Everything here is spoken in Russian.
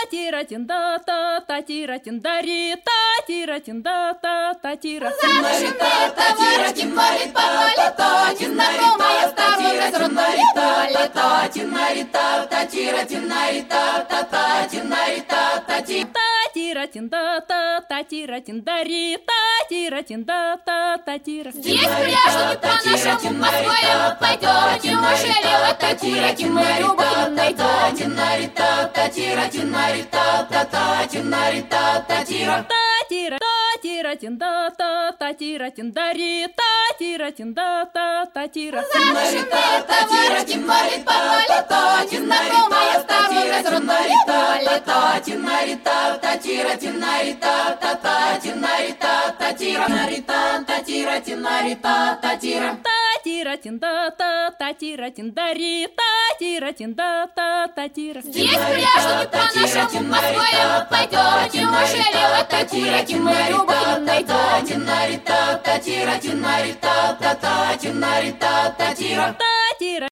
тира тинда та та тира тиндари та тира тинда та та тира. Тимарита, та тира, тимарита, та та тинарита, та тира, тинарита, та тинарита, та тира, тинарита, та та тинарита, та тира. Та тира тинда та та тира тиндари та тира тинда та та тира. Здесь пляшут по нашему Москве, пойдете, Машелева, та тира, тимарита, та та тинарита, та тира, тинарита, та та тинарита, та тира. Та тира тинда та та тира тиндари та тира тинда та та тира. Тимарита, та тира, тимарита, та та тинарита, та тира, тинарита, та тинарита, та тира, тинарита, та та тинарита, та тира, тинарита, та тира, тинарита, та тира. Та тира тинда та та тира тиндари та тира тинда та та тира. Здесь пляшут по нашему Москве, пойдете, Машелева, та тира, тимарита, та та тинарита, та тира, тинарита, та та тинарита, та тира.